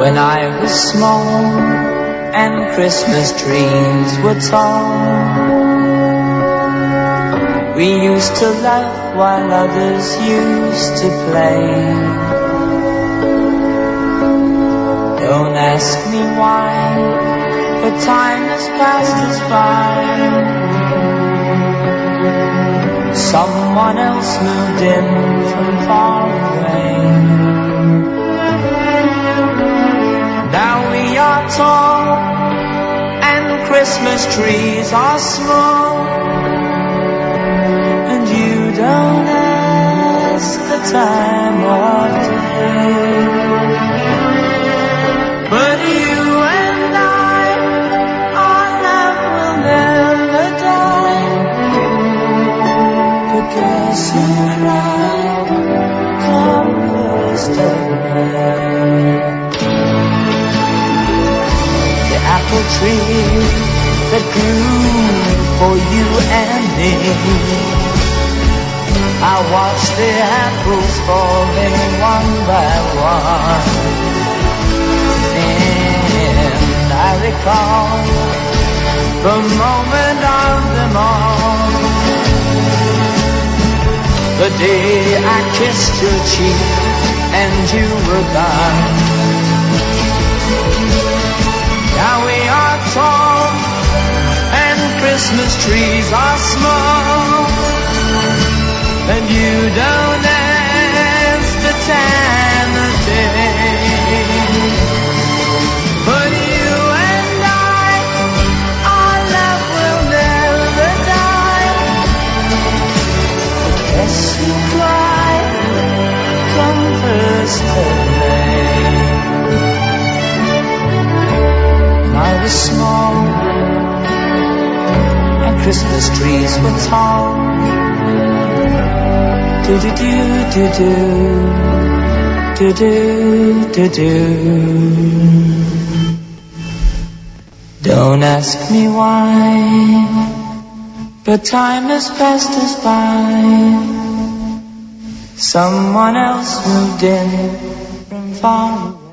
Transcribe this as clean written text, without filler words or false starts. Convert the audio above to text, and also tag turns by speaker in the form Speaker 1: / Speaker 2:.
Speaker 1: When I was small and Christmas trees were tall, we used to laugh while others used to play. Don't ask me why, but time has passed us by. Someone else moved in from far away. Now we are tall and Christmas trees are small, and you don't ask the time of day. But you and I, our love will never die. But guess who cried come first of May? The apple tree that grew for you and me, I watched the apples falling one by one, and I recall the moment of them all, the day I kissed your cheek and you were gone. Now we are tall and Christmas trees are small, and you don't ask the time of day. But you and I, our love will never die. Yes, you cry come first of May. I was small and Christmas trees were tall. Do-do-do-do-do, do-do-do-do. Don't ask me why, but time has passed us by. Someone else moved in from far away.